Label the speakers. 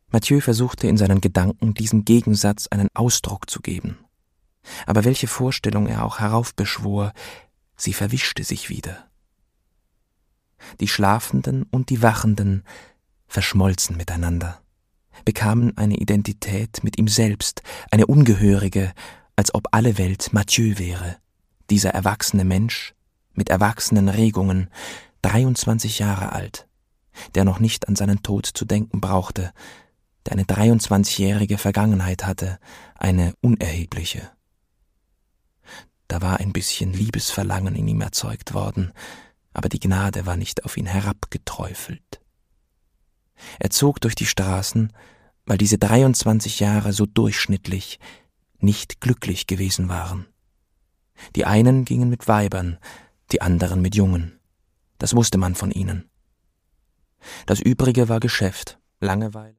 Speaker 1: Mathieu versuchte in seinen Gedanken, diesem Gegensatz einen Ausdruck zu geben. Aber welche Vorstellung er auch heraufbeschwor, sie verwischte sich wieder. Die Schlafenden und die Wachenden verschmolzen miteinander, bekamen eine Identität mit ihm selbst, eine ungehörige, als ob alle Welt Mathieu wäre, dieser erwachsene Mensch mit erwachsenen Regungen, 23 Jahre alt, der noch nicht an seinen Tod zu denken brauchte, der eine 23-jährige Vergangenheit hatte, eine unerhebliche. Da war ein bisschen Liebesverlangen in ihm erzeugt worden, aber die Gnade war nicht auf ihn herabgeträufelt. Er zog durch die Straßen, weil diese 23 Jahre so durchschnittlich, nicht glücklich gewesen waren. Die einen gingen mit Weibern, die anderen mit Jungen. Das wusste man von ihnen. Das Übrige war Geschäft, Langeweile.